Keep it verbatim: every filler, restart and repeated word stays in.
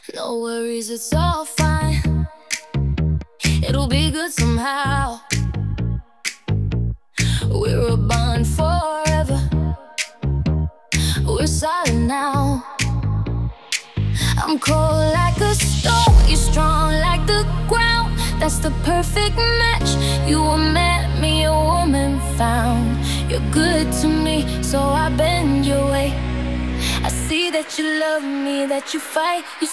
No worries, it's all fine. It'll be good somehow. We're a bond forever. We're solid now. I'm cold like a stone, you're strong like the ground. That's the perfect match. You were meant, me a woman found. You're good to me, so I bend your way. I see that you love me, that you fight, you